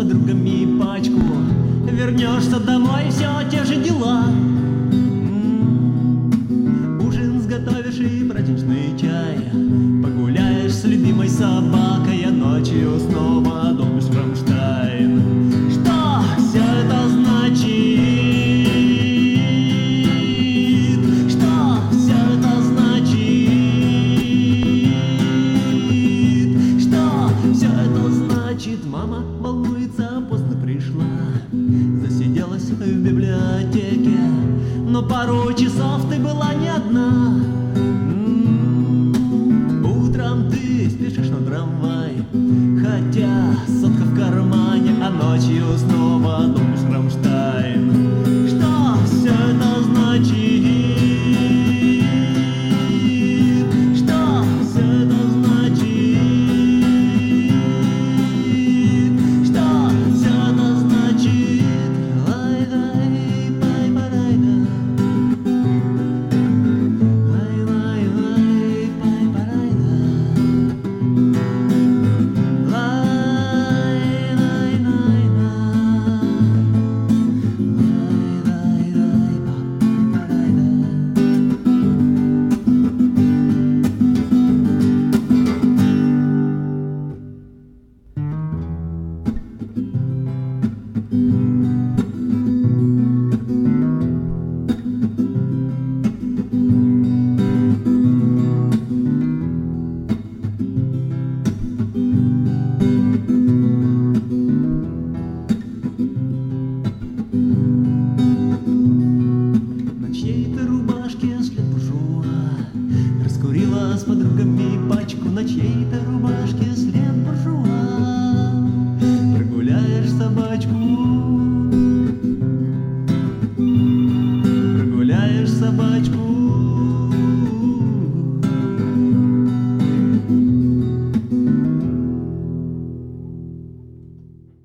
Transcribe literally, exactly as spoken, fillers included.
подругами пачку. Вернешься домой, все те же дела. М-м-м. Ужин сготовишь и праздничный чай. Погуляешь с любимой собакой, а ночью снова долбишь Рамштайн. Что все это значит? Что все это значит? Что все это значит? Мама волнуется, поздно пришла, засиделась в библиотеке, но пару часов ты была не одна. М-м-м. Утром ты спешишь на трамвай, хотя сотка в кармане, а ночью снова думаешь Рамштайн. Что все это значит? Что все это значит? Что все это значит? Лай-лай, пай-парай-да. Лай-лай-лай, пай-парай-да. Лай-лай-лай-да. Лай-лай-лай, пай-парай-да. На чьей-то рубашке след буржуа, раскурила с подругами пачку. На чьей-то рубашке